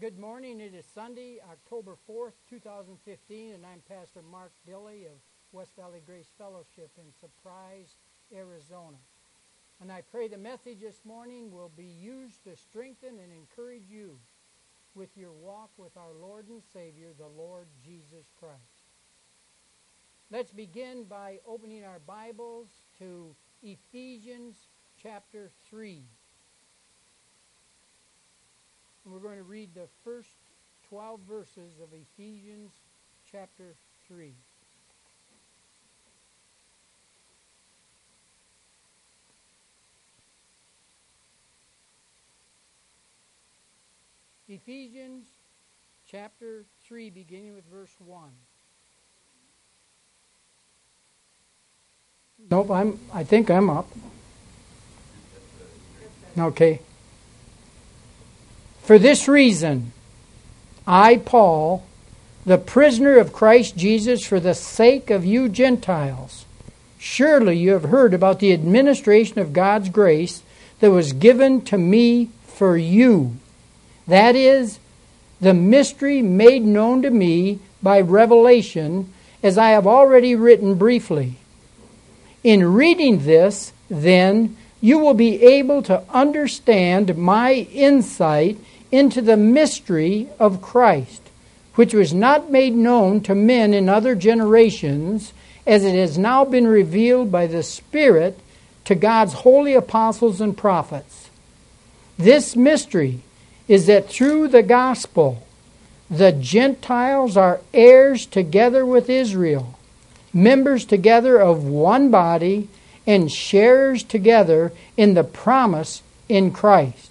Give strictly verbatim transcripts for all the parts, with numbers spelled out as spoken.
Good morning. It is Sunday, October fourth, two thousand fifteen, and I'm Pastor Mark Dilley of West Valley Grace Fellowship in Surprise, Arizona. And I pray the message this morning will be used to strengthen and encourage you with your walk with our Lord and Savior, the Lord Jesus Christ. Let's begin by opening our Bibles to Ephesians chapter three. And we're going to read the first twelve verses of Ephesians chapter three. Ephesians chapter three, beginning with verse one. Nope, I'm, I think I'm up. Okay. For this reason, I, Paul, the prisoner of Christ Jesus, for the sake of you Gentiles, surely you have heard about the administration of God's grace that was given to me for you. That is, the mystery made known to me by revelation, as I have already written briefly. In reading this, then, you will be able to understand my insight into the mystery of Christ, which was not made known to men in other generations, as it has now been revealed by the Spirit to God's holy apostles and prophets. This mystery is that through the gospel, the Gentiles are heirs together with Israel, members together of one body, and sharers together in the promise in Christ.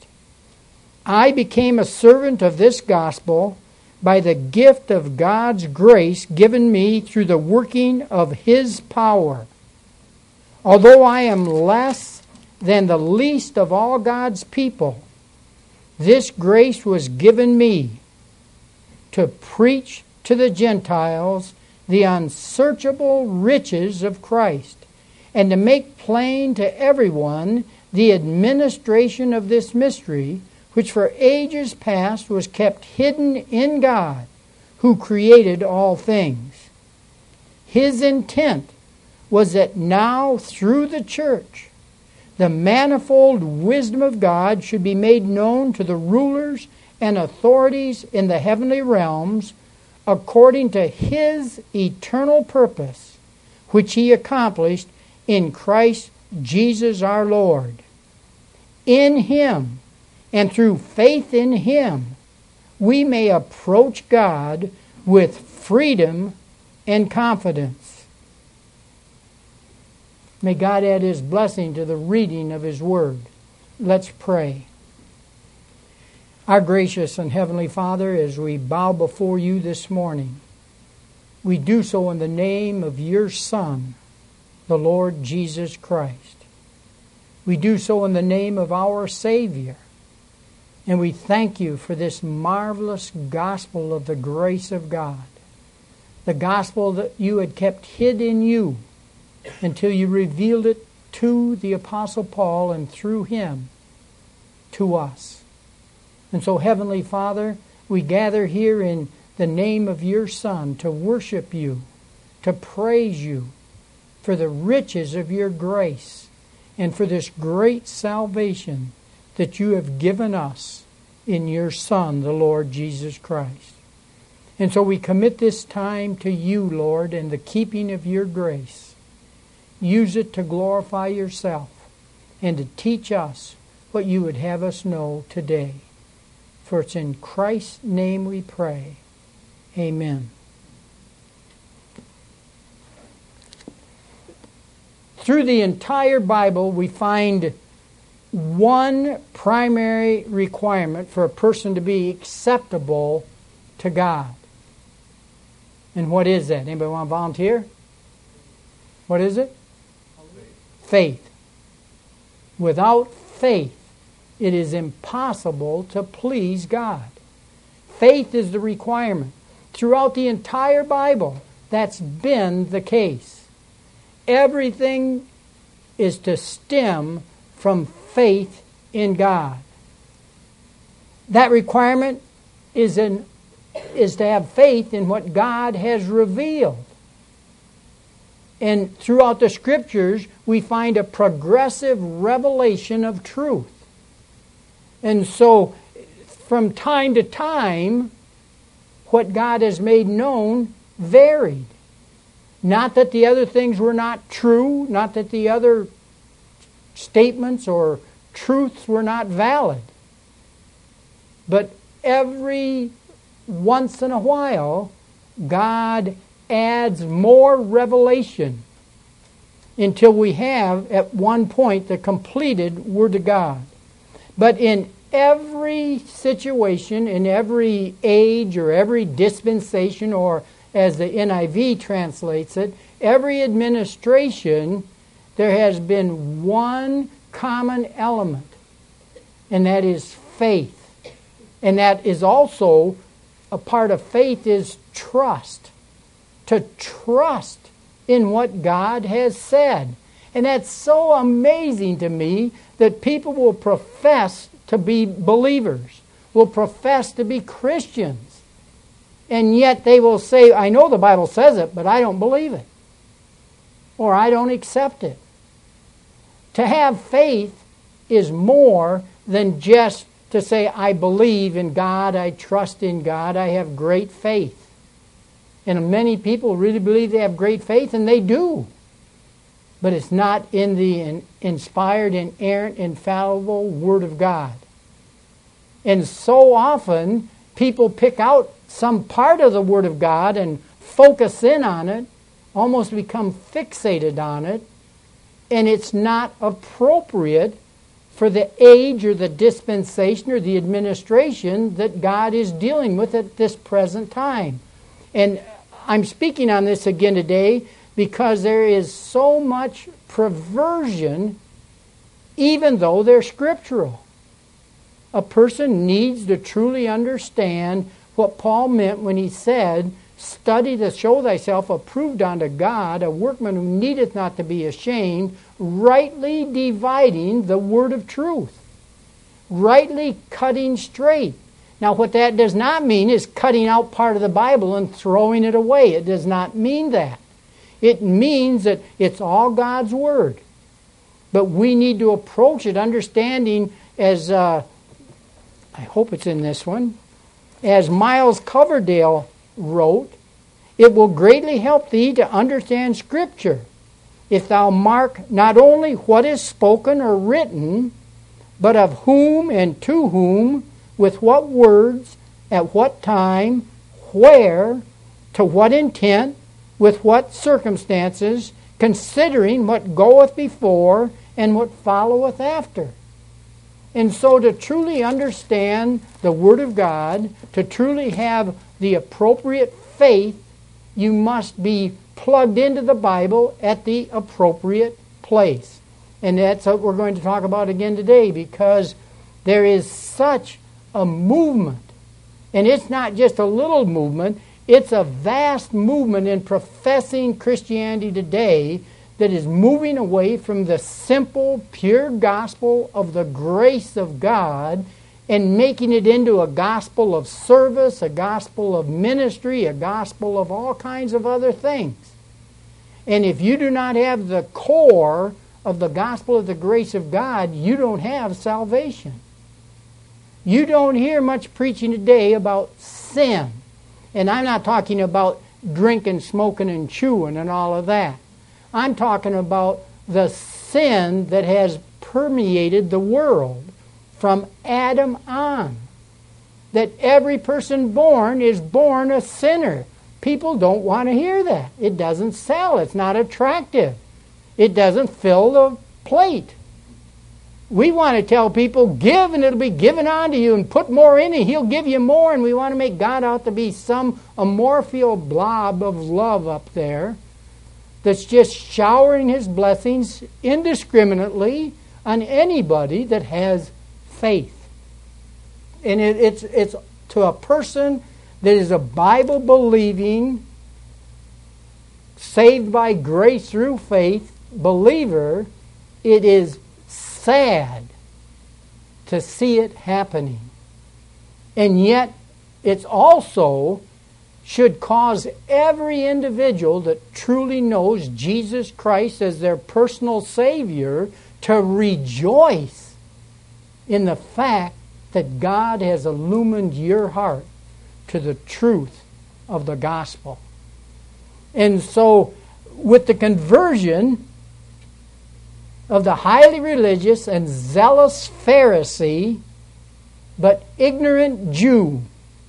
I became a servant of this gospel by the gift of God's grace given me through the working of His power. Although I am less than the least of all God's people, this grace was given me to preach to the Gentiles the unsearchable riches of Christ, and to make plain to everyone the administration of this mystery, which for ages past was kept hidden in God, who created all things. His intent was that now, through the church, the manifold wisdom of God should be made known to the rulers and authorities in the heavenly realms, according to His eternal purpose, which He accomplished in Christ Jesus our Lord. In Him, and through faith in Him, we may approach God with freedom and confidence. May God add His blessing to the reading of His Word. Let's pray. Our gracious and Heavenly Father, as we bow before You this morning, we do so in the name of Your Son, the Lord Jesus Christ. We do so in the name of our Savior. And we thank You for this marvelous gospel of the grace of God. The gospel that You had kept hid in You until You revealed it to the Apostle Paul and through him to us. And so, Heavenly Father, we gather here in the name of Your Son to worship You, to praise You for the riches of Your grace and for this great salvation that You have given us in Your Son, the Lord Jesus Christ. And so we commit this time to You, Lord, and the keeping of Your grace. Use it to glorify Yourself and to teach us what You would have us know today. For it's in Christ's name we pray. Amen. Through the entire Bible, we find one primary requirement for a person to be acceptable to God. And what is that? Anybody want to volunteer? What is it? Faith. Without faith, it is impossible to please God. Faith is the requirement. Throughout the entire Bible, that's been the case. Everything is to stem from faith in God. That requirement is in is to have faith in what God has revealed. And throughout the Scriptures, we find a progressive revelation of truth. And so, from time to time, what God has made known varied. Not that the other things were not true, not that the other statements or truths were not valid. But every once in a while, God adds more revelation until we have, at one point, the completed Word of God. But in every situation, in every age or every dispensation, or as the N I V translates it, every administration, there has been one common element, and that is faith. And that is also, a part of faith is trust. To trust in what God has said. And that's so amazing to me that people will profess to be believers, will profess to be Christians, and yet they will say, I know the Bible says it, but I don't believe it, or I don't accept it. To have faith is more than just to say, I believe in God, I trust in God, I have great faith. And many people really believe they have great faith, and they do. But it's not in the inspired, inerrant, infallible Word of God. And so often, people pick out some part of the Word of God and focus in on it, almost become fixated on it, and it's not appropriate for the age or the dispensation or the administration that God is dealing with at this present time. And I'm speaking on this again today because there is so much perversion, even though they're scriptural. A person needs to truly understand what Paul meant when he said, study to show thyself approved unto God, a workman who needeth not to be ashamed, rightly dividing the word of truth. Rightly cutting straight. Now, what that does not mean is cutting out part of the Bible and throwing it away. It does not mean that. It means that it's all God's Word. But we need to approach it understanding, as uh, I hope it's in this one, as Miles Coverdale wrote, it will greatly help thee to understand Scripture if thou mark not only what is spoken or written, but of whom and to whom, with what words, at what time, where, to what intent, with what circumstances, considering what goeth before and what followeth after. And so to truly understand the Word of God, to truly have the appropriate faith, you must be plugged into the Bible at the appropriate place. And that's what we're going to talk about again today, because there is such a movement. And it's not just a little movement, it's a vast movement in professing Christianity today that is moving away from the simple, pure gospel of the grace of God and making it into a gospel of service, a gospel of ministry, a gospel of all kinds of other things. And if you do not have the core of the gospel of the grace of God, you don't have salvation. You don't hear much preaching today about sin. And I'm not talking about drinking, smoking, and chewing and all of that. I'm talking about the sin that has permeated the world from Adam on. That every person born is born a sinner. People don't want to hear that. It doesn't sell. It's not attractive. It doesn't fill the plate. We want to tell people, give and it'll be given unto you, and put more in it, He'll give you more. And we want to make God out to be some amorphous blob of love up there that's just showering His blessings indiscriminately on anybody that has faith. And it, it's, it's to a person that is a Bible-believing, saved by grace through faith believer, it is sad to see it happening. And yet, it also should cause every individual that truly knows Jesus Christ as their personal Savior to rejoice in the fact that God has illumined your heart to the truth of the gospel. And so, with the conversion of the highly religious and zealous Pharisee, but ignorant Jew,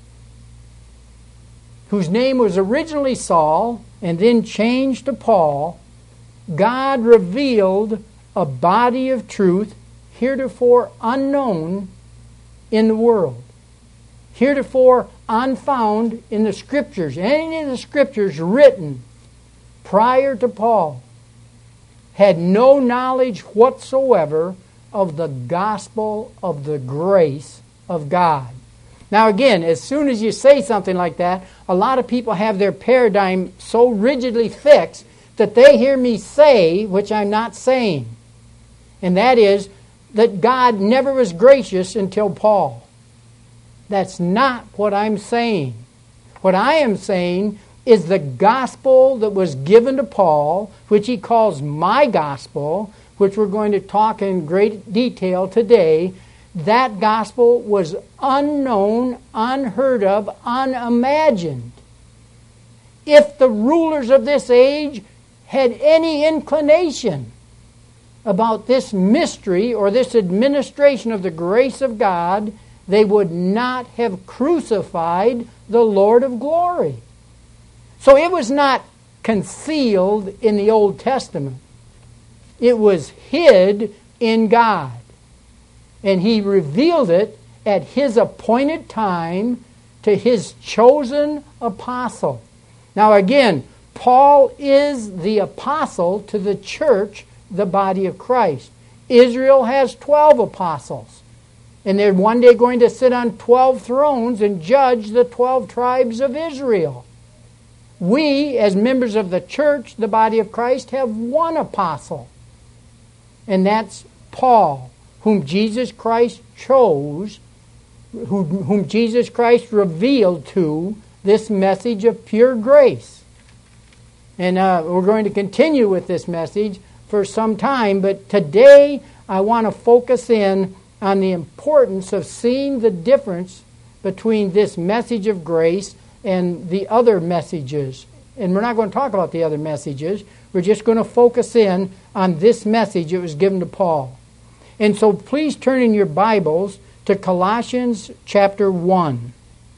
whose name was originally Saul and then changed to Paul, God revealed a body of truth heretofore unknown in the world, heretofore unfound in the Scriptures. Any of the Scriptures written prior to Paul had no knowledge whatsoever of the gospel of the grace of God. Now again, as soon as you say something like that, a lot of people have their paradigm so rigidly fixed that they hear me say, which I'm not saying, and that is that God never was gracious until Paul. That's not what I'm saying. What I am saying is the gospel that was given to Paul, which he calls my gospel, which we're going to talk in great detail today. That gospel was unknown, unheard of, unimagined. If the rulers of this age had any inclination about this mystery or this administration of the grace of God, they would not have crucified the Lord of glory. So it was not concealed in the Old Testament. It was hid in God. And He revealed it at His appointed time to His chosen apostle. Now again, Paul is the apostle to the church, the body of Christ. Israel has twelve apostles. And they're one day going to sit on twelve thrones and judge the twelve tribes of Israel. We, as members of the church, the body of Christ, have one apostle. And that's Paul, whom Jesus Christ chose, whom, whom Jesus Christ revealed to this message of pure grace. And uh, we're going to continue with this message for some time, but today I want to focus in on the importance of seeing the difference between this message of grace and the other messages. And we're not going to talk about the other messages. We're just going to focus in on this message that was given to Paul. And so please turn in your Bibles to Colossians chapter one.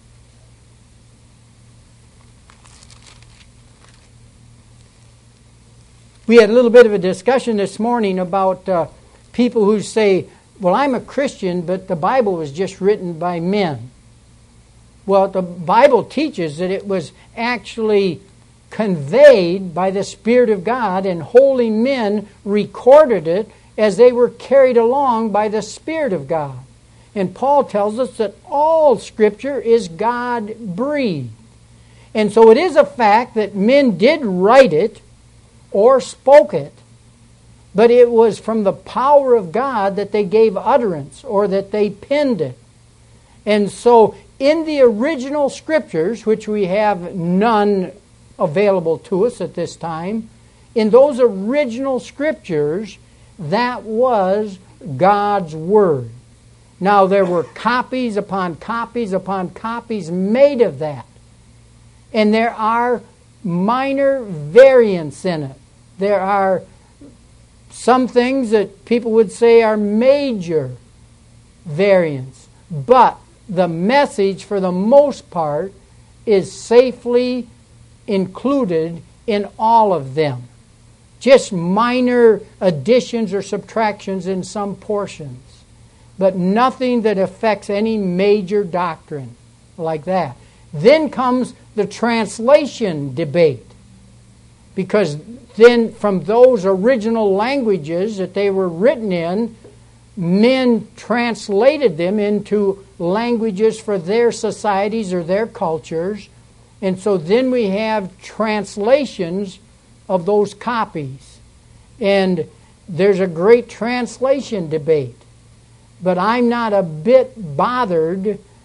We had a little bit of a discussion this morning about uh, people who say, well, I'm a Christian, but the Bible was just written by men. Well, the Bible teaches that it was actually conveyed by the Spirit of God, and holy men recorded it as they were carried along by the Spirit of God. And Paul tells us that all Scripture is God-breathed. And so it is a fact that men did write it or spoke it, but it was from the power of God that they gave utterance or that they penned it. And so in the original Scriptures, which we have none available to us at this time, in those original Scriptures, that was God's Word. Now, there were copies upon copies upon copies made of that. And there are minor variants in it. There are some things that people would say are major variants. But the message, for the most part, is safely included in all of them. Just minor additions or subtractions in some portions, but nothing that affects any major doctrine like that. Then comes the translation debate, because then from those original languages that they were written in, men translated them into languages for their societies or their cultures. And so then we have translations of those copies. And there's a great translation debate. But I'm not a bit bothered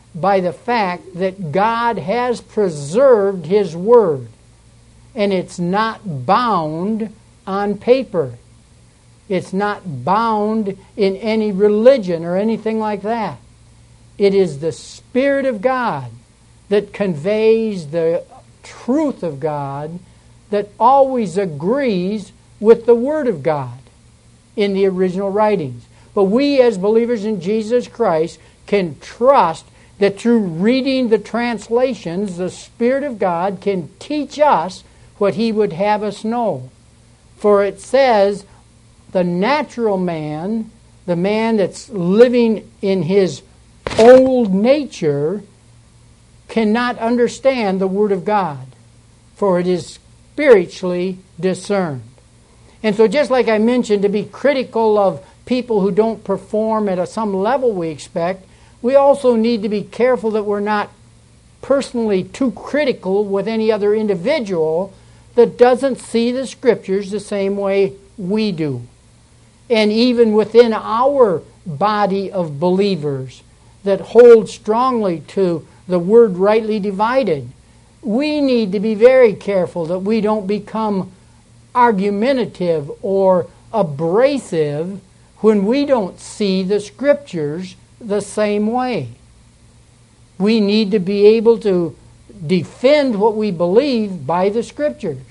by the fact that God has preserved His Word, and it's not bound on paper. It's not bound in any religion or anything like that. It is the Spirit of God that conveys the truth of God, that always agrees with the Word of God in the original writings. But we as believers in Jesus Christ can trust that through reading the translations, the Spirit of God can teach us what He would have us know. For it says, the natural man, the man that's living in his old nature, cannot understand the Word of God, for it is spiritually discerned. And so just like I mentioned, to be critical of people who don't perform at a, some level we expect, we also need to be careful that we're not personally too critical with any other individual that doesn't see the Scriptures the same way we do. And even within our body of believers that hold strongly to the Word rightly divided, we need to be very careful that we don't become argumentative or abrasive when we don't see the Scriptures the same way. We need to be able to defend what we believe by the Scriptures,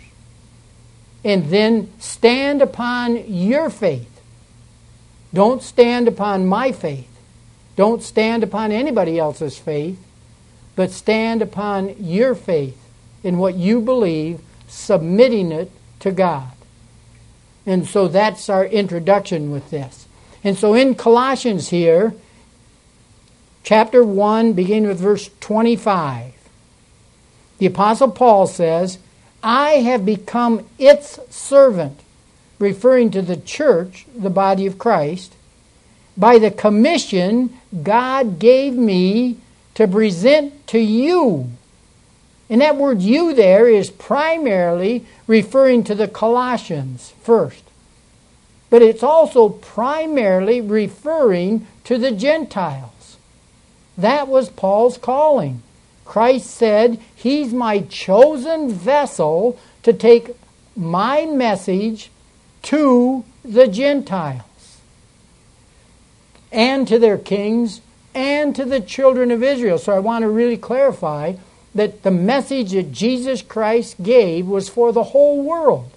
and then stand upon your faith. Don't stand upon my faith. Don't stand upon anybody else's faith, but stand upon your faith in what you believe, submitting it to God. And so that's our introduction with this. And so in Colossians here, chapter one, beginning with verse twenty-five, the Apostle Paul says, I have become its servant, referring to the church, the body of Christ, by the commission God gave me to present to you. And that word you there is primarily referring to the Colossians first. But it's also primarily referring to the Gentiles. That was Paul's calling. Christ said, He's my chosen vessel to take my message to the Gentiles and to their kings and to the children of Israel. So I want to really clarify that the message that Jesus Christ gave was for the whole world.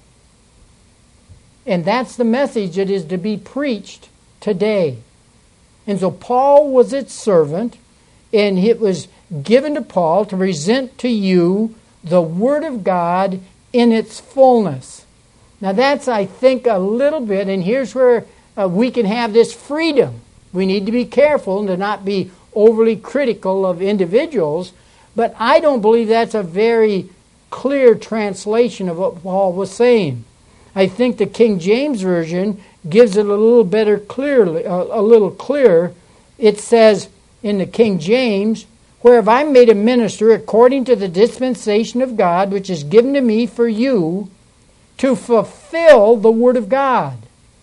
And that's the message that is to be preached today. And so Paul was its servant, and it was given to Paul to present to you the Word of God in its fullness. Now that's, I think, a little bit, and here's where uh, we can have this freedom. We need to be careful and to not be overly critical of individuals, but I don't believe that's a very clear translation of what Paul was saying. I think the King James Version gives it a little better clearly, uh, a little clearer. It says in the King James, whereof I am made a minister according to the dispensation of God, which is given to me for you, to fulfill the Word of God.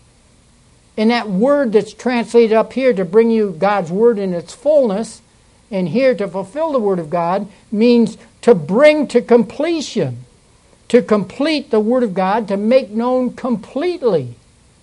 And that word that's translated up here to bring you God's Word in its fullness, and here to fulfill the Word of God, means to bring to completion, to complete the Word of God, to make known completely.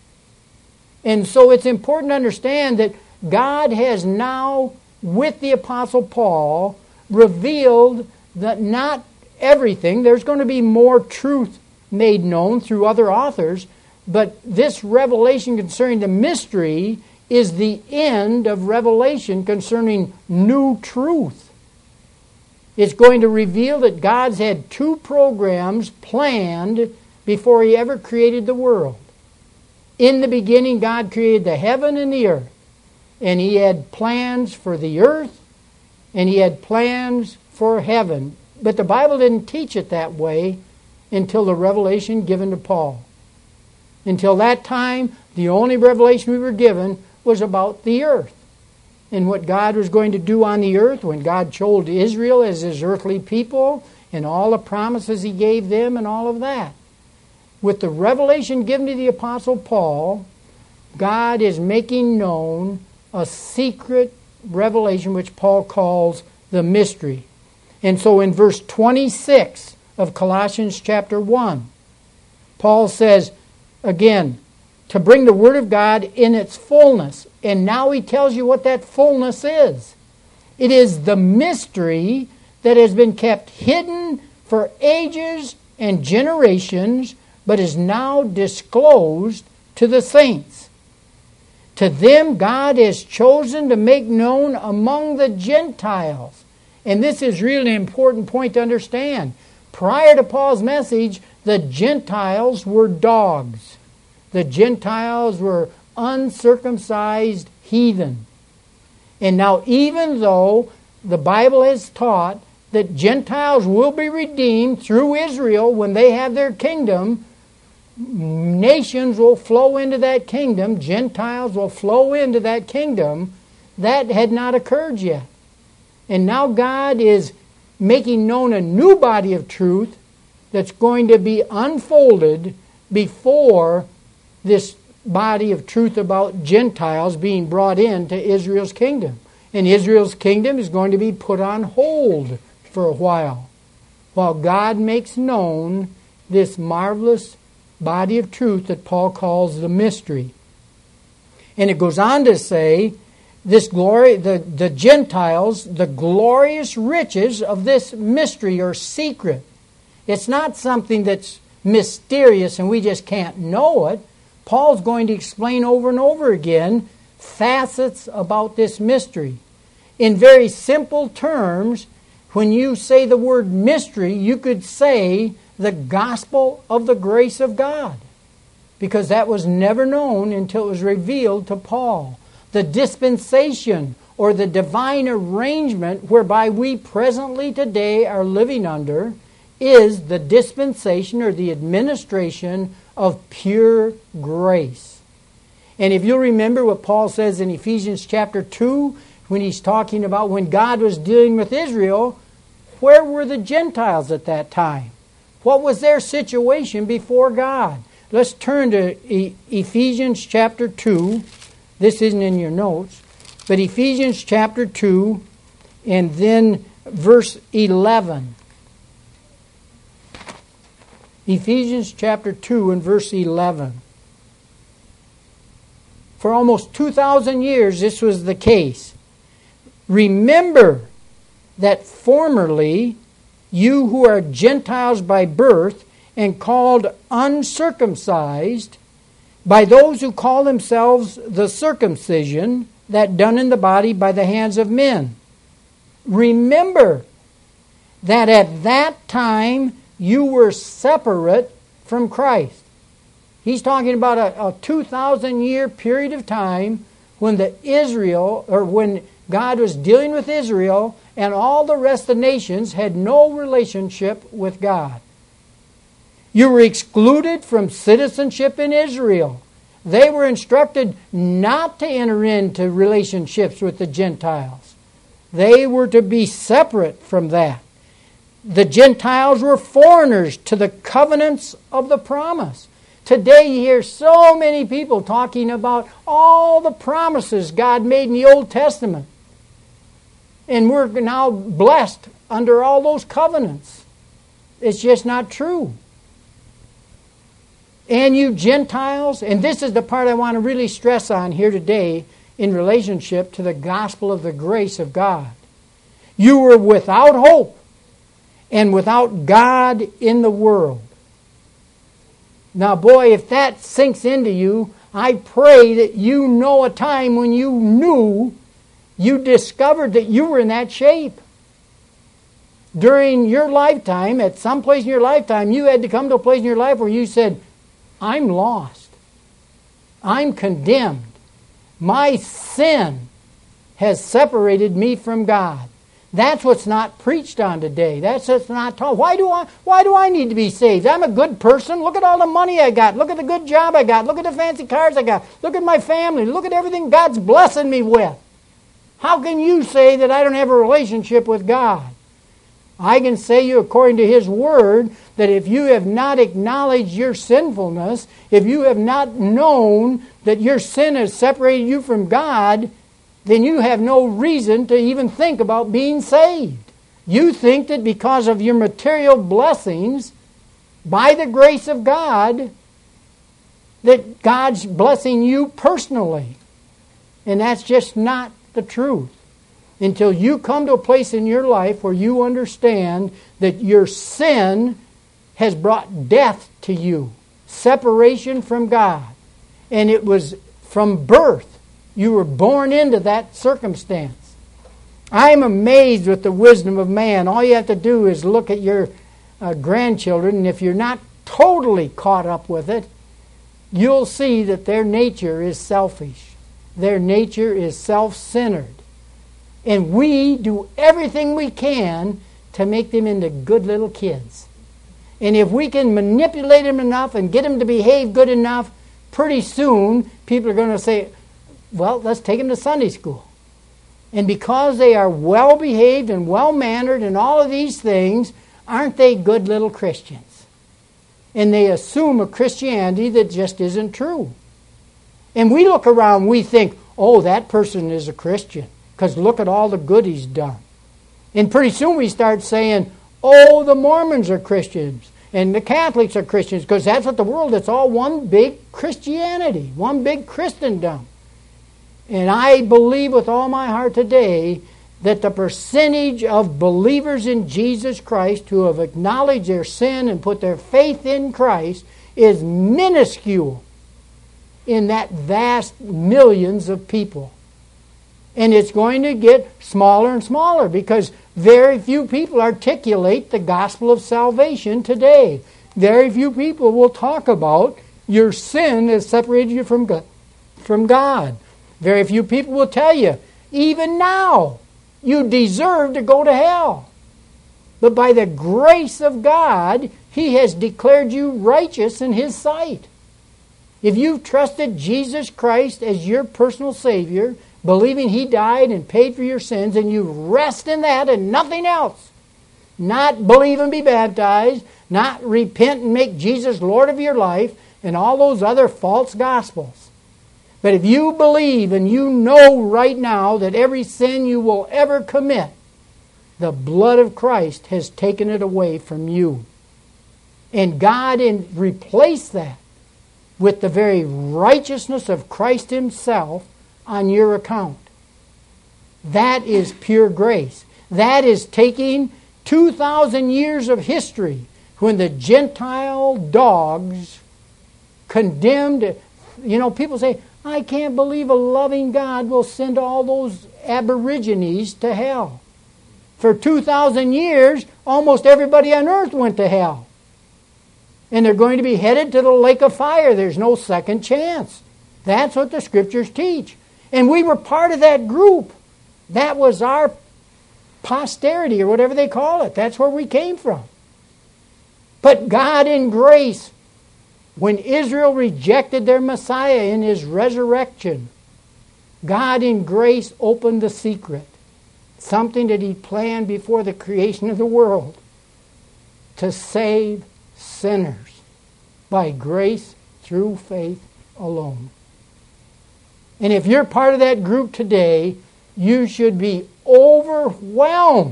And so it's important to understand that God has now, with the Apostle Paul, revealed that not everything, there's going to be more truth made known through other authors, but this revelation concerning the mystery is the end of revelation concerning new truth. It's going to reveal that God's had two programs planned before He ever created the world. In the beginning, God created the heaven and the earth. And He had plans for the earth, and He had plans for heaven. But the Bible didn't teach it that way until the revelation given to Paul. Until that time, the only revelation we were given was about the earth and what God was going to do on the earth when God chose Israel as His earthly people and all the promises He gave them and all of that. With the revelation given to the Apostle Paul, God is making known a secret revelation which Paul calls the mystery. And so in verse twenty-six of Colossians chapter one, Paul says, again, to bring the Word of God in its fullness. And now he tells you what that fullness is. It is the mystery that has been kept hidden for ages and generations, but is now disclosed to the saints. To them God has chosen to make known among the Gentiles. And this is really an important point to understand. Prior to Paul's message, the Gentiles were dogs. The Gentiles were uncircumcised heathen. And now even though the Bible has taught that Gentiles will be redeemed through Israel when they have their kingdom, nations will flow into that kingdom, Gentiles will flow into that kingdom, that had not occurred yet. And now God is making known a new body of truth that's going to be unfolded before this body of truth about Gentiles being brought into Israel's kingdom. And Israel's kingdom is going to be put on hold for a while, while God makes known this marvelous body of truth that Paul calls the mystery. And it goes on to say, this glory, the, the Gentiles, the glorious riches of this mystery or secret. It's not something that's mysterious and we just can't know it. Paul's going to explain over and over again facets about this mystery. In very simple terms, when you say the word mystery, you could say the gospel of the grace of God, because that was never known until it was revealed to Paul. The dispensation or the divine arrangement whereby we presently today are living under is the dispensation or the administration of pure grace. And if you'll remember what Paul says in Ephesians chapter two, when he's talking about when God was dealing with Israel, where were the Gentiles at that time? What was their situation before God? Let's turn to e- Ephesians chapter two. This isn't in your notes, but Ephesians chapter two and then verse eleven. Ephesians chapter two and verse eleven. For almost two thousand years this was the case. Remember that formerly you who are Gentiles by birth and called uncircumcised by those who call themselves the circumcision that done in the body by the hands of men. Remember that at that time you were separate from Christ. He's talking about a, a two thousand year period of time when the Israel, or when God was dealing with Israel, and all the rest of the nations had no relationship with God. You were excluded from citizenship in Israel. They were instructed not to enter into relationships with the Gentiles. They were to be separate from that. The Gentiles were foreigners to the covenants of the promise. Today you hear so many people talking about all the promises God made in the Old Testament. And we're now blessed under all those covenants. It's just not true. And you Gentiles, and this is the part I want to really stress on here today in relationship to the gospel of the grace of God. You were without hope and without God in the world. Now, boy, if that sinks into you, I pray that you know a time when you knew, you discovered that you were in that shape. During your lifetime, at some place in your lifetime, you had to come to a place in your life where you said, I'm lost. I'm condemned. My sin has separated me from God. That's what's not preached on today. That's what's not taught. Why do I why do I need to be saved? I'm a good person. Look at all the money I got. Look at the good job I got. Look at the fancy cars I got. Look at my family. Look at everything God's blessing me with. How can you say that I don't have a relationship with God? I can say you according to His Word that if you have not acknowledged your sinfulness, if you have not known that your sin has separated you from God, then you have no reason to even think about being saved. You think that because of your material blessings, by the grace of God, that God's blessing you personally. And that's just not the truth. Until you come to a place in your life where you understand that your sin has brought death to you, separation from God. And it was from birth. You were born into that circumstance. I am amazed with the wisdom of man. All you have to do is look at your uh, grandchildren, and if you're not totally caught up with it, you'll see that their nature is selfish. Their nature is self-centered. And we do everything we can to make them into good little kids. And if we can manipulate them enough and get them to behave good enough, pretty soon people are going to say, well, let's take them to Sunday school. And because they are well-behaved and well-mannered and all of these things, aren't they good little Christians? And they assume a Christianity that just isn't true. And we look around, we think, oh, that person is a Christian, because look at all the good he's done. And pretty soon we start saying, oh, the Mormons are Christians, and the Catholics are Christians, because that's what the world, it's all one big Christianity, one big Christendom. And I believe with all my heart today that the percentage of believers in Jesus Christ who have acknowledged their sin and put their faith in Christ is minuscule in that vast millions of people. And it's going to get smaller and smaller because very few people articulate the gospel of salvation today. Very few people will talk about your sin has separated you from God. From God. Very few people will tell you, even now, you deserve to go to hell. But by the grace of God, He has declared you righteous in His sight. If you've trusted Jesus Christ as your personal Savior, believing He died and paid for your sins, and you rest in that and nothing else, not believe and be baptized, not repent and make Jesus Lord of your life, and all those other false gospels. But if you believe and you know right now that every sin you will ever commit, the blood of Christ has taken it away from you. And God in, replaced that with the very righteousness of Christ Himself on your account. That is pure grace. That is taking two thousand years of history when the Gentile dogs condemned. You know, people say, I can't believe a loving God will send all those aborigines to hell. For two thousand years, almost everybody on earth went to hell. And they're going to be headed to the lake of fire. There's no second chance. That's what the Scriptures teach. And we were part of that group. That was our posterity, or whatever they call it. That's where we came from. But God in grace, when Israel rejected their Messiah in His resurrection, God in grace opened the secret, something that He planned before the creation of the world, to save sinners by grace through faith alone. And if you're part of that group today, you should be overwhelmed,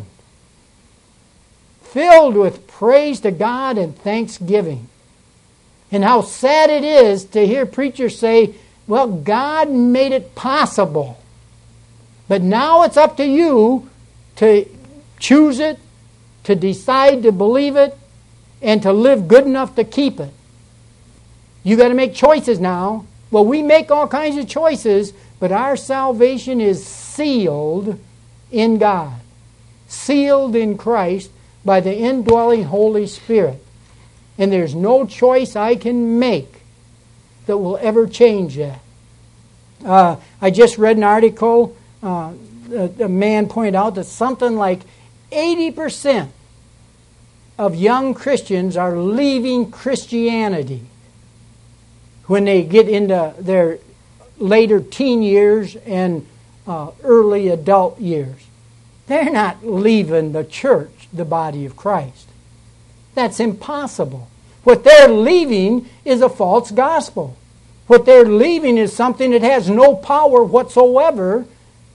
filled with praise to God and thanksgiving. And how sad it is to hear preachers say, well, God made it possible. But now it's up to you to choose it, to decide to believe it, and to live good enough to keep it. You got to make choices now. Well, we make all kinds of choices, but our salvation is sealed in God. Sealed in Christ by the indwelling Holy Spirit. And there's no choice I can make that will ever change that. Uh, I just read an article. Uh, a, a man pointed out that something like eighty percent of young Christians are leaving Christianity when they get into their later teen years and uh, early adult years. They're not leaving the church, the body of Christ. That's impossible. What they're leaving is a false gospel. What they're leaving is something that has no power whatsoever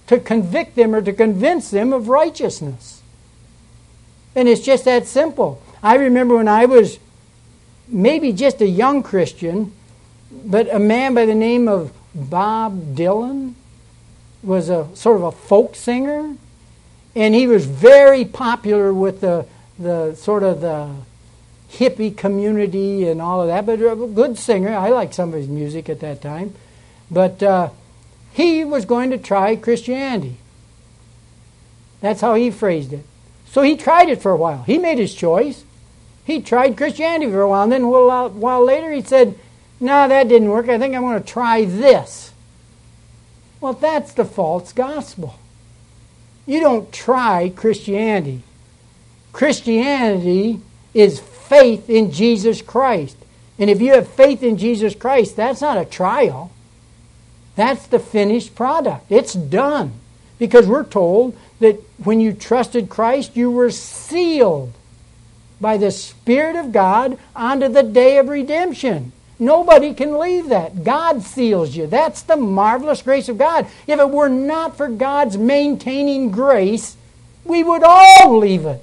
to convict them or to convince them of righteousness. And it's just that simple. I remember when I was maybe just a young Christian, but a man by the name of Bob Dylan was a sort of a folk singer, and he was very popular with the the sort of the hippie community and all of that, but a good singer. I liked some of his music at that time. But uh, he was going to try Christianity. That's how he phrased it. So he tried it for a while. He made his choice. He tried Christianity for a while, and then a while, while later he said, no, that didn't work. I think I'm going to try this. Well, that's the false gospel. You don't try Christianity. Christianity is faith in Jesus Christ. And if you have faith in Jesus Christ, that's not a trial. That's the finished product. It's done. Because we're told that when you trusted Christ, you were sealed by the Spirit of God unto the day of redemption. Nobody can leave that. God seals you. That's the marvelous grace of God. If it were not for God's maintaining grace, we would all leave it.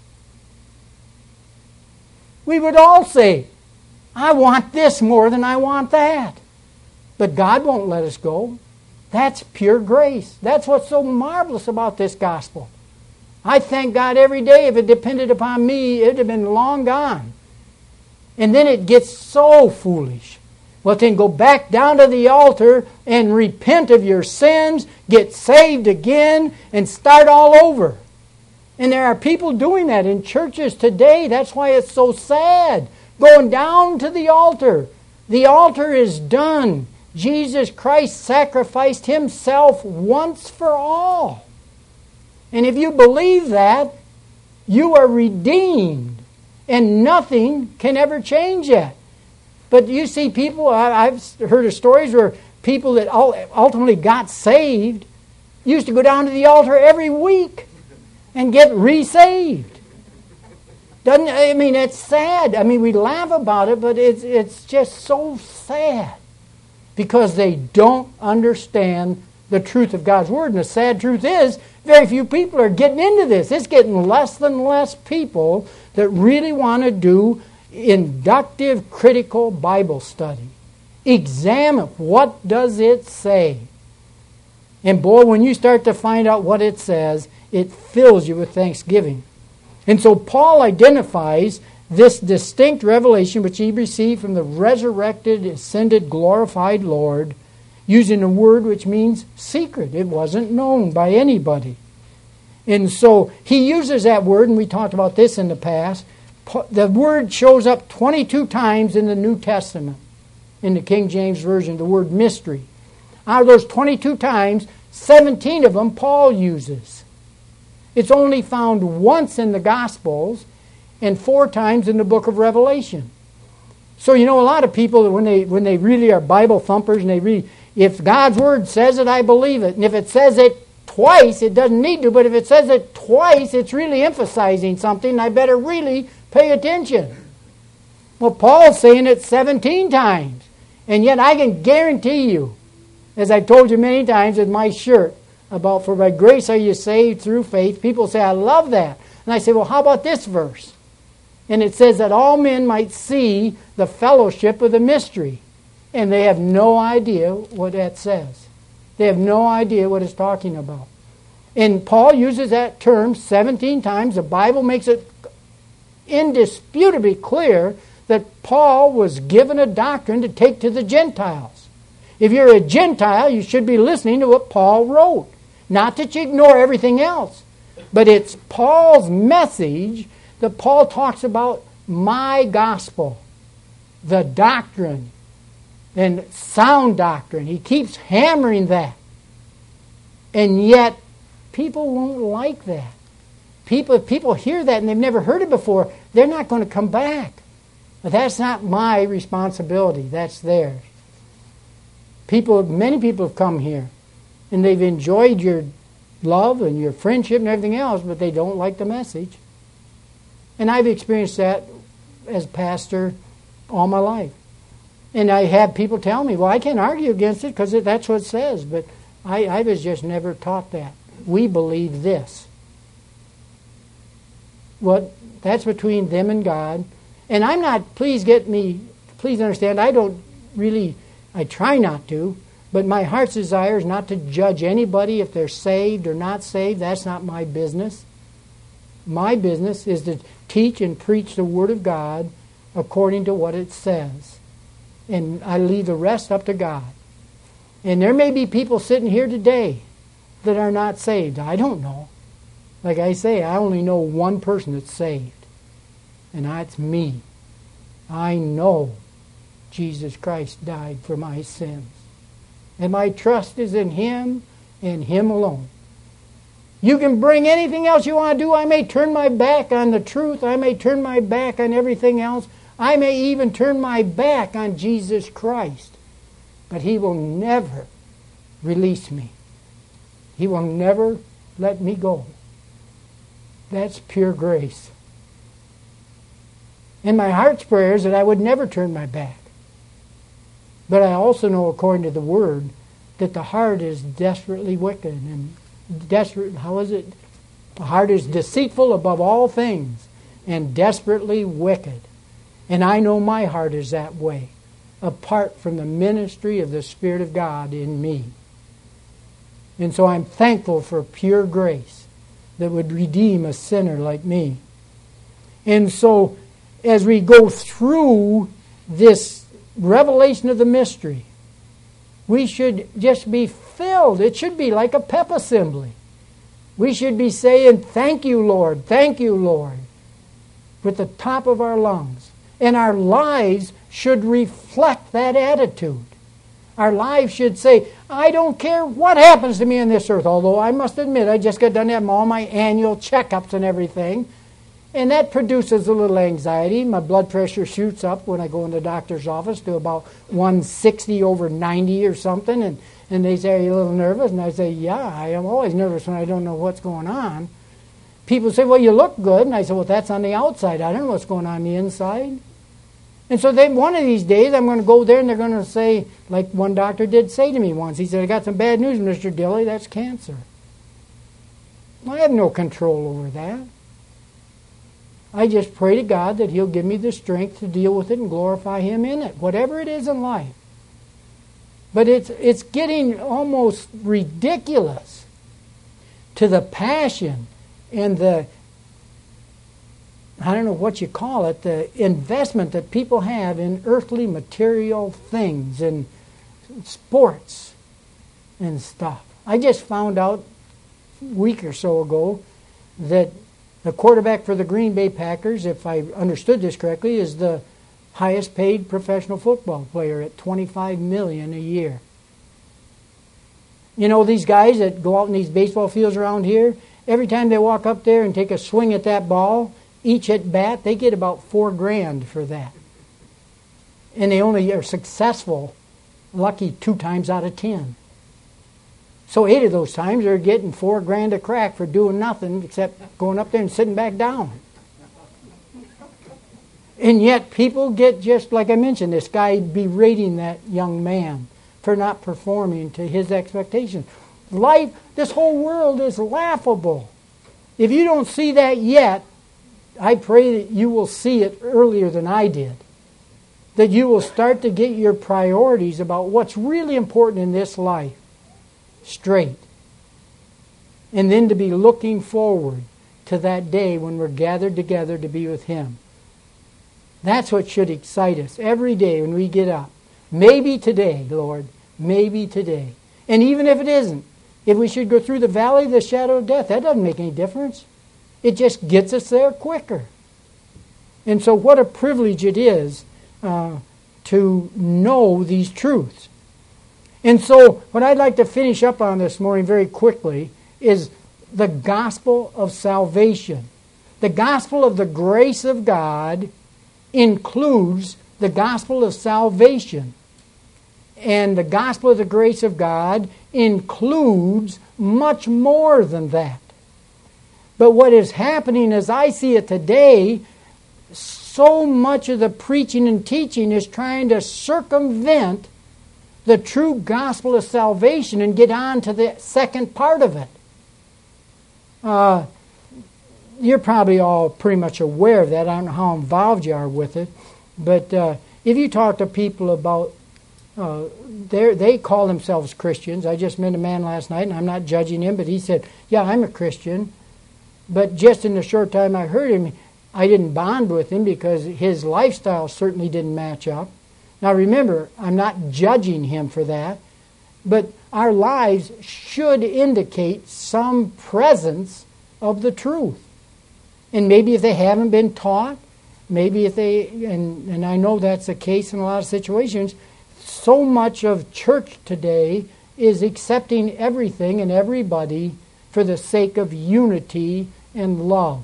We would all say, I want this more than I want that. But God won't let us go. That's pure grace. That's what's so marvelous about this gospel. I thank God every day. If it depended upon me, it would have been long gone. And then it gets so foolish. Well, then go back down to the altar and repent of your sins, get saved again, and start all over. And there are people doing that in churches today. That's why it's so sad. Going down to the altar. The altar is done. Jesus Christ sacrificed Himself once for all. And if you believe that, you are redeemed. And nothing can ever change that. But you see people, I've heard of stories where people that ultimately got saved used to go down to the altar every week and get re-saved. Doesn't, I mean, it's sad. I mean, we laugh about it, but it's it's just so sad. Because they don't understand the truth of God's Word. And the sad truth is, very few people are getting into this. It's getting less and less people that really want to do inductive, critical Bible study. Examine, what does it say? And boy, when you start to find out what it says, it fills you with thanksgiving. And so Paul identifies this distinct revelation which he received from the resurrected, ascended, glorified Lord, using a word which means secret. It wasn't known by anybody. And so he uses that word, and we talked about this in the past. The word shows up twenty-two times in the New Testament, in the King James Version, the word mystery. Out of those twenty-two times, seventeen of them Paul uses. It's only found once in the Gospels and four times in the book of Revelation. So you know, a lot of people, when they when they really are Bible thumpers and they read, if God's Word says it, I believe it. And if it says it twice, it doesn't need to, but if it says it twice, it's really emphasizing something, and I better really pay attention. Well, Paul's saying it seventeen times. And yet I can guarantee you, as I've told you many times with my shirt, about for by grace are you saved through faith, people say, I love that. And I say, well, how about this verse? And it says that all men might see the fellowship of the mystery. And they have no idea what that says. They have no idea what it's talking about. And Paul uses that term seventeen times. The Bible makes it indisputably clear that Paul was given a doctrine to take to the Gentiles. If you're a Gentile, you should be listening to what Paul wrote. Not that you ignore everything else. But it's Paul's message that Paul talks about, my gospel, the doctrine, and sound doctrine. He keeps hammering that. And yet, people won't like that. People, if people hear that and they've never heard it before, they're not going to come back. But that's not my responsibility. That's theirs. People, many people have come here, and they've enjoyed your love and your friendship and everything else, but they don't like the message. And I've experienced that as pastor all my life. And I have people tell me, well, I can't argue against it because that's what it says. But I, I was just never taught that. We believe this. What that's between them and God. And I'm not, please get me, please understand, I don't really, I try not to, but my heart's desire is not to judge anybody if they're saved or not saved. That's not my business. My business is to teach and preach the Word of God according to what it says. And I leave the rest up to God. And there may be people sitting here today that are not saved. I don't know. Like I say, I only know one person that's saved. And that's me. I know Jesus Christ died for my sins. And my trust is in Him and Him alone. You can bring anything else you want to do. I may turn my back on the truth. I may turn my back on everything else. I may even turn my back on Jesus Christ. But He will never release me. He will never let me go. That's pure grace. And my heart's prayer is that I would never turn my back. But I also know, according to the Word, that the heart is desperately wicked. And desperate, how is it? The heart is deceitful above all things and desperately wicked. And I know my heart is that way, apart from the ministry of the Spirit of God in me. And so I'm thankful for pure grace that would redeem a sinner like me. And so as we go through this revelation of the mystery, we should just be filled. It should be like a pep assembly. We should be saying, thank you, Lord, thank you, Lord, with the top of our lungs. And our lives should reflect that attitude. Our lives should say, I don't care what happens to me on this earth, although I must admit I just got done having all my annual checkups and everything. And that produces a little anxiety. My blood pressure shoots up when I go in the doctor's office to about one sixty over ninety or something. And, and they say, are you a little nervous? And I say, yeah, I am always nervous when I don't know what's going on. People say, well, you look good. And I say, well, that's on the outside. I don't know what's going on, on the inside. And so then one of these days I'm going to go there and they're going to say, like one doctor did say to me once, he said, I got some bad news, Mister Dilley, that's cancer. I have no control over that. I just pray to God that He'll give me the strength to deal with it and glorify Him in it, whatever it is in life. But it's it's getting almost ridiculous to the passion and the, I don't know what you call it, the investment that people have in earthly material things and sports and stuff. I just found out a week or so ago that the quarterback for the Green Bay Packers, if I understood this correctly, is the highest paid professional football player at twenty-five million dollars a year. You know, these guys that go out in these baseball fields around here, every time they walk up there and take a swing at that ball, each at bat, they get about four grand for that. And they only are successful, lucky two times out of ten. So eight of those times they're getting four grand a crack for doing nothing except going up there and sitting back down. And yet people get, just like I mentioned, this guy berating that young man for not performing to his expectations. Life, this whole world is laughable. If you don't see that yet, I pray that you will see it earlier than I did. That you will start to get your priorities about what's really important in this life straight. And then to be looking forward to that day when we're gathered together to be with Him. That's what should excite us every day when we get up. Maybe today, Lord, maybe today. And even if it isn't, if we should go through the valley of the shadow of death, that doesn't make any difference. It just gets us there quicker. And so what a privilege it is uh, to know these truths. And so what I'd like to finish up on this morning very quickly is the gospel of salvation. The gospel of the grace of God includes the gospel of salvation. And the gospel of the grace of God includes much more than that. But what is happening as I see it today, so much of the preaching and teaching is trying to circumvent the true gospel of salvation and get on to the second part of it. Uh, you're probably all pretty much aware of that. I don't know how involved you are with it. But uh, if you talk to people about, uh, they call themselves Christians. I just met a man last night, and I'm not judging him, but he said, yeah, I'm a Christian. But just in the short time I heard him, I didn't bond with him because his lifestyle certainly didn't match up. Now remember, I'm not judging him for that, but our lives should indicate some presence of the truth. And maybe if they haven't been taught, maybe if they, and, and I know that's the case in a lot of situations, so much of church today is accepting everything and everybody for the sake of unity and love,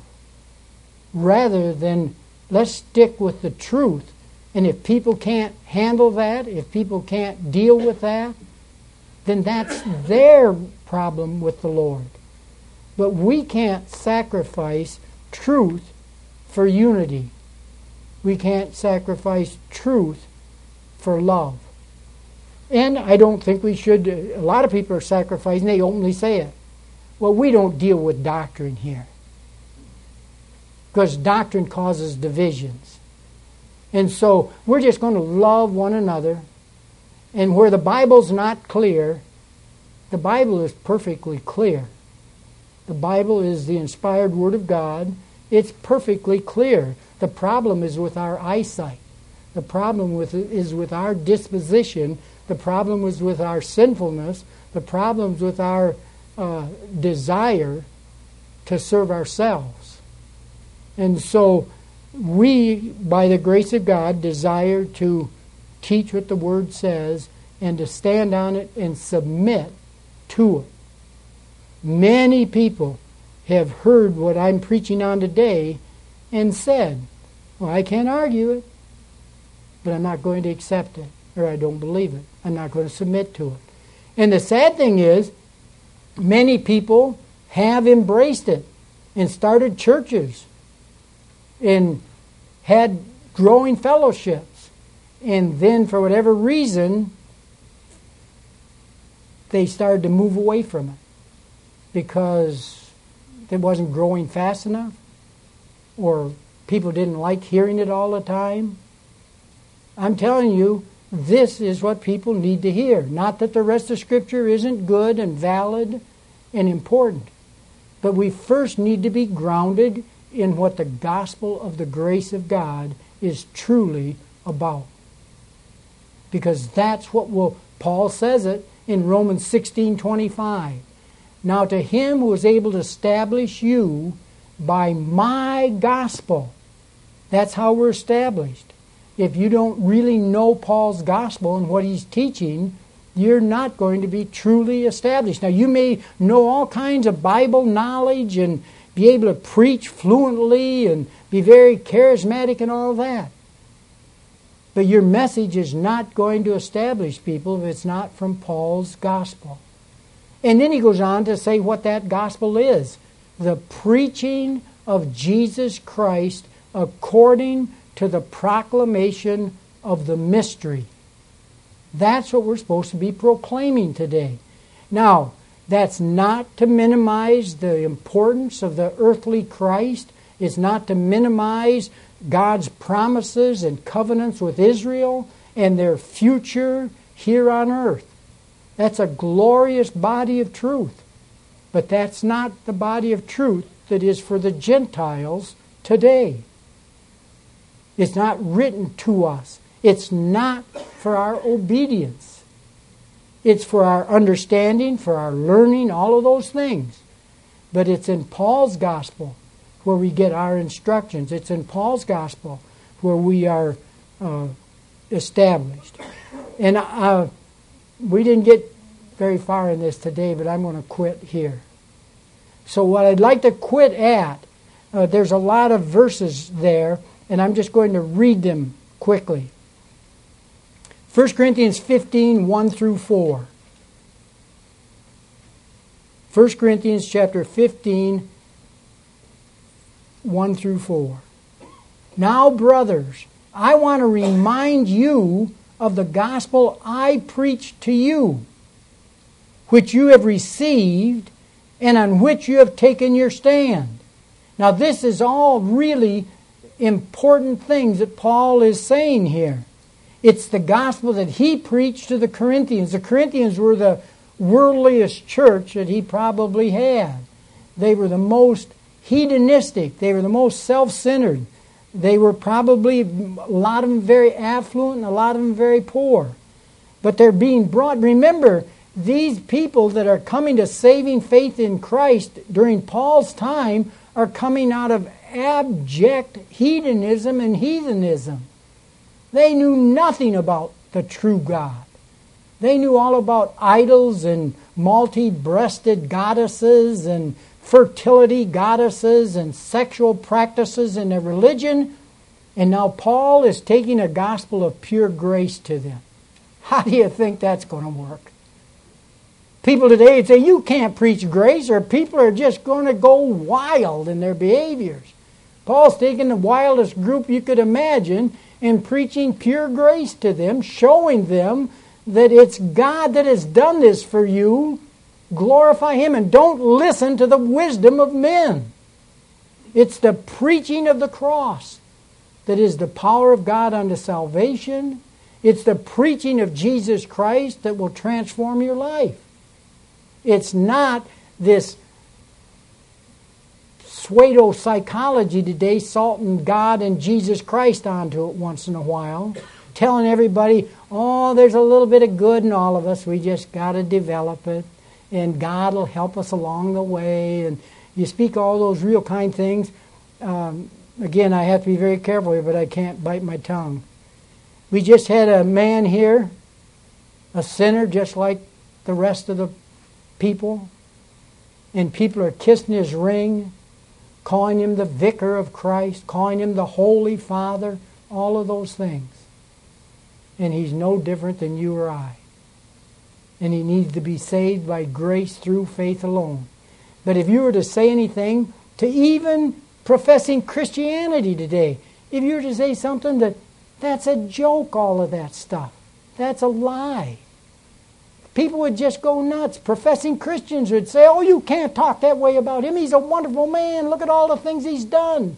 rather than let's stick with the truth. And if people can't handle that, if people can't deal with that, then that's their problem with the Lord. But we can't sacrifice truth for unity. We can't sacrifice truth for love. And I don't think we should, a lot of people are sacrificing, they openly say it. Well, we don't deal with doctrine here, because doctrine causes divisions. And so we're just going to love one another. And where the Bible's not clear, the Bible is perfectly clear. The Bible is the inspired Word of God. It's perfectly clear. The problem is with our eyesight. The problem with it is with our disposition. The problem is with our sinfulness. The problem is with our uh, desire to serve ourselves. And so we, by the grace of God, desire to teach what the Word says and to stand on it and submit to it. Many people have heard what I'm preaching on today and said, well, I can't argue it, but I'm not going to accept it, or I don't believe it. I'm not going to submit to it. And the sad thing is, many people have embraced it and started churches and had growing fellowships. And then, for whatever reason, they started to move away from it because it wasn't growing fast enough, or people didn't like hearing it all the time. I'm telling you, this is what people need to hear. Not that the rest of Scripture isn't good and valid and important, but we first need to be grounded in what the gospel of the grace of God is truly about. Because that's what will, Paul says it in Romans sixteen twenty-five. Now to him who is able to establish you by my gospel. That's how we're established. If you don't really know Paul's gospel and what he's teaching, you're not going to be truly established. Now you may know all kinds of Bible knowledge and be able to preach fluently and be very charismatic and all that. But your message is not going to establish people if it's not from Paul's gospel. And then he goes on to say what that gospel is. The preaching of Jesus Christ according to the proclamation of the mystery. That's what we're supposed to be proclaiming today. Now, that's not to minimize the importance of the earthly Christ. It's not to minimize God's promises and covenants with Israel and their future here on earth. That's a glorious body of truth. But that's not the body of truth that is for the Gentiles today. It's not written to us. It's not for our obedience. It's for our understanding, for our learning, all of those things. But it's in Paul's gospel where we get our instructions. It's in Paul's gospel where we are uh, established. And uh, we didn't get very far in this today, but I'm going to quit here. So what I'd like to quit at, uh, there's a lot of verses there, and I'm just going to read them quickly. First Corinthians fifteen, one through four. First Corinthians chapter fifteen, one through four. Now, brothers, I want to remind you of the gospel I preached to you, which you have received and on which you have taken your stand. Now this is all really important things that Paul is saying here. It's the gospel that he preached to the Corinthians. The Corinthians were the worldliest church that he probably had. They were the most hedonistic. They were the most self-centered. They were probably, a lot of them very affluent and a lot of them very poor. But they're being brought, remember, these people that are coming to saving faith in Christ during Paul's time are coming out of abject hedonism and heathenism. They knew nothing about the true God. They knew all about idols and multi-breasted goddesses and fertility goddesses and sexual practices in their religion. And now Paul is taking a gospel of pure grace to them. How do you think that's going to work? People today would say, you can't preach grace, or people are just going to go wild in their behaviors. Paul's taking the wildest group you could imagine and preaching pure grace to them, showing them that it's God that has done this for you. Glorify Him and don't listen to the wisdom of men. It's the preaching of the cross that is the power of God unto salvation. It's the preaching of Jesus Christ that will transform your life. It's not this pseudo-psychology today salting God and Jesus Christ onto it once in a while, telling everybody, oh, there's a little bit of good in all of us, we just got to develop it, and God will help us along the way, and you speak all those real kind things. Um, again, I have to be very careful here, but I can't bite my tongue. We just had a man here, a sinner just like the rest of the people, and people are kissing his ring, calling him the vicar of Christ, calling him the Holy Father, all of those things. And he's no different than you or I. And he needs to be saved by grace through faith alone. But if you were to say anything to even professing Christianity today, if you were to say something that, that's a joke, all of that stuff, that's a lie, people would just go nuts. Professing Christians would say, oh, you can't talk that way about him. He's a wonderful man. Look at all the things he's done.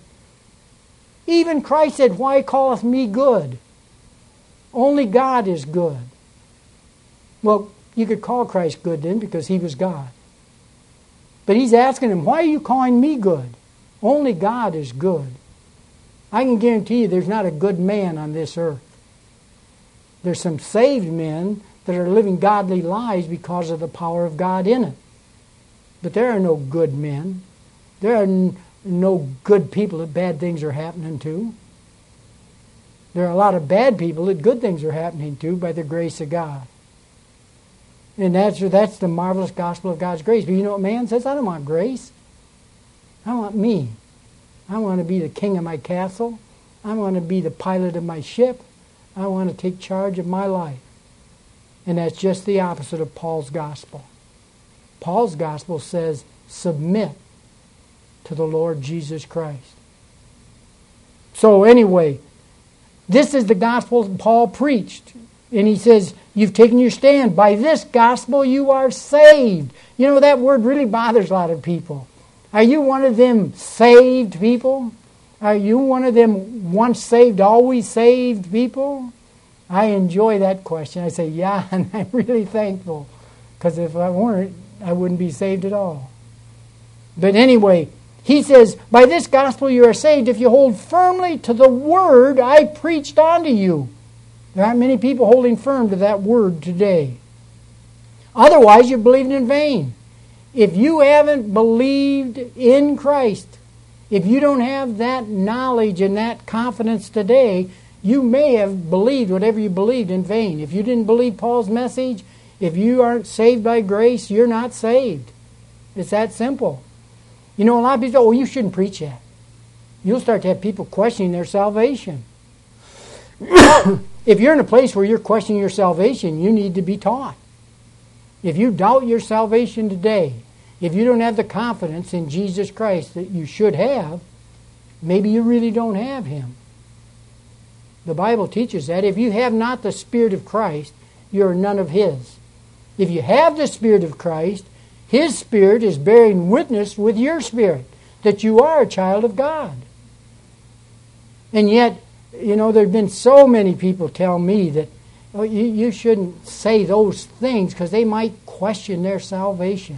Even Christ said, why calleth me good? Only God is good. Well, you could call Christ good then because he was God. But he's asking him, why are you calling me good? Only God is good. I can guarantee you there's not a good man on this earth. There's some saved men that are living godly lives because of the power of God in it. But there are no good men. There are n- no good people that bad things are happening to. There are a lot of bad people that good things are happening to by the grace of God. And that's, that's the marvelous gospel of God's grace. But you know what man says? I don't want grace. I want me. I want to be the king of my castle. I want to be the pilot of my ship. I want to take charge of my life. And that's just the opposite of Paul's gospel. Paul's gospel says, submit to the Lord Jesus Christ. So anyway, this is the gospel Paul preached. And he says, you've taken your stand. By this gospel you are saved. You know, that word really bothers a lot of people. Are you one of them saved people? Are you one of them once saved, always saved people? I enjoy that question. I say, yeah, and I'm really thankful. Because if I weren't, I wouldn't be saved at all. But anyway, he says, by this gospel you are saved if you hold firmly to the word I preached unto you. There aren't many people holding firm to that word today. Otherwise, you're believing in vain. If you haven't believed in Christ, if you don't have that knowledge and that confidence today, you may have believed whatever you believed in vain. If you didn't believe Paul's message, if you aren't saved by grace, you're not saved. It's that simple. You know, a lot of people say, oh, you shouldn't preach that. You'll start to have people questioning their salvation. If you're in a place where you're questioning your salvation, you need to be taught. If you doubt your salvation today, if you don't have the confidence in Jesus Christ that you should have, maybe you really don't have Him. The Bible teaches that. If you have not the Spirit of Christ, you are none of His. If you have the Spirit of Christ, His Spirit is bearing witness with your spirit that you are a child of God. And yet, you know, there have been so many people tell me that, oh, you, you shouldn't say those things because they might question their salvation.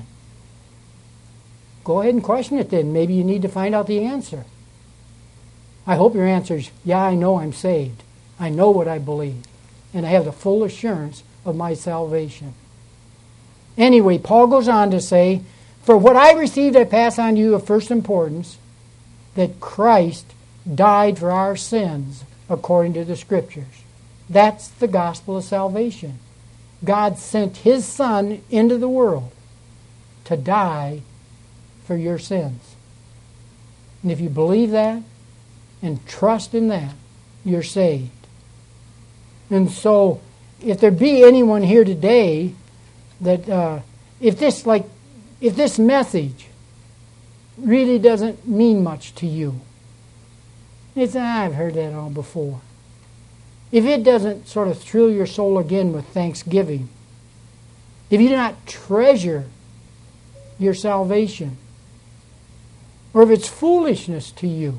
Go ahead and question it then. Maybe you need to find out the answer. I hope your answer is, yeah, I know I'm saved. I know what I believe. And I have the full assurance of my salvation. Anyway, Paul goes on to say, for what I received I pass on to you of first importance, that Christ died for our sins according to the Scriptures. That's the gospel of salvation. God sent His Son into the world to die for your sins. And if you believe that and trust in that, you're saved. And so, if there be anyone here today that, uh, if this like, if this message really doesn't mean much to you, it's, ah, I've heard that all before. If it doesn't sort of thrill your soul again with thanksgiving, if you do not treasure your salvation, or if it's foolishness to you,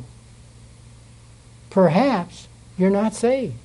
perhaps you're not saved.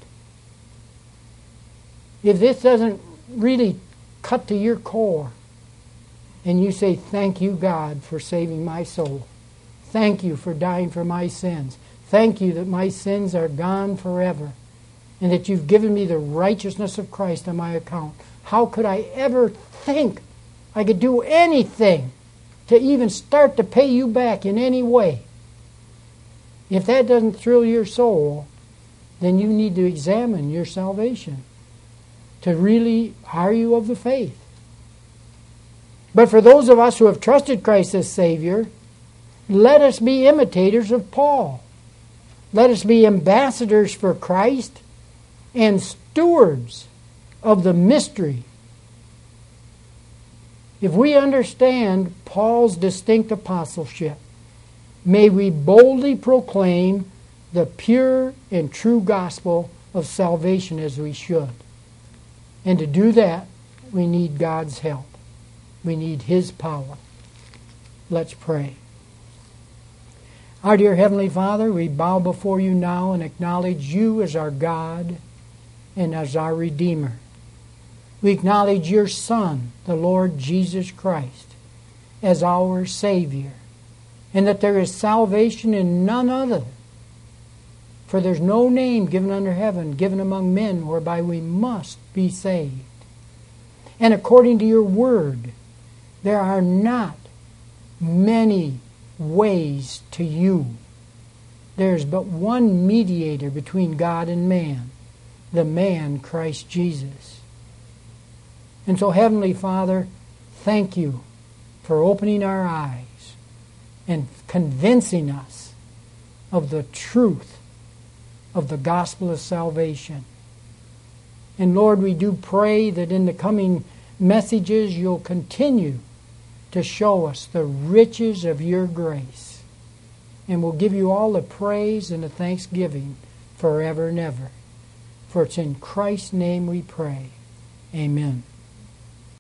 If this doesn't really cut to your core, and you say, thank you, God, for saving my soul. Thank you for dying for my sins. Thank you that my sins are gone forever, and that you've given me the righteousness of Christ on my account. How could I ever think I could do anything to even start to pay you back in any way? If that doesn't thrill your soul, then you need to examine your salvation. To really, are you of the faith? But for those of us who have trusted Christ as Savior, let us be imitators of Paul. Let us be ambassadors for Christ and stewards of the mystery. If we understand Paul's distinct apostleship, may we boldly proclaim the pure and true gospel of salvation as we should. And to do that, we need God's help. We need His power. Let's pray. Our dear Heavenly Father, we bow before you now and acknowledge you as our God and as our Redeemer. We acknowledge your Son, the Lord Jesus Christ, as our Savior, and that there is salvation in none other. For there's no name given under heaven, given among men, whereby we must be saved. And according to your word, there are not many ways to you. There's but one mediator between God and man, the man Christ Jesus. And so, Heavenly Father, thank you for opening our eyes and convincing us of the truth of the gospel of salvation. And Lord, we do pray that in the coming messages you'll continue to show us the riches of your grace. And we'll give you all the praise and the thanksgiving forever and ever. For it's in Christ's name we pray. Amen.